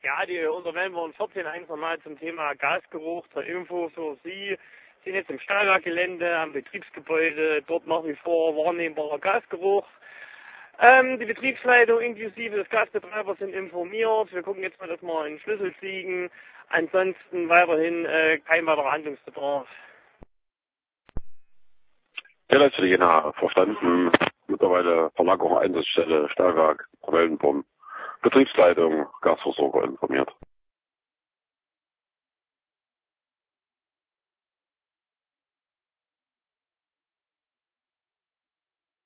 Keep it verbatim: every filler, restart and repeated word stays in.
Ja, die Untermelden wurden vierzehn eins nochmal zum Thema Gasgeruch zur Info für Sie. Sind jetzt im Stahlwerkgelände, am Betriebsgebäude, dort nach wie vor wahrnehmbarer Gasgeruch. Ähm, die Betriebsleitung inklusive des Gasbetreibers sind informiert. Wir gucken jetzt mal, dass wir einen Schlüssel kriegen. Ansonsten weiterhin äh, kein weiterer Handlungsbedarf. Der letzte Jena verstanden. Mittlerweile Verlagerung Einsatzstelle Stahlwerk Wellenborn. Betriebsleitung Gasversorger informiert.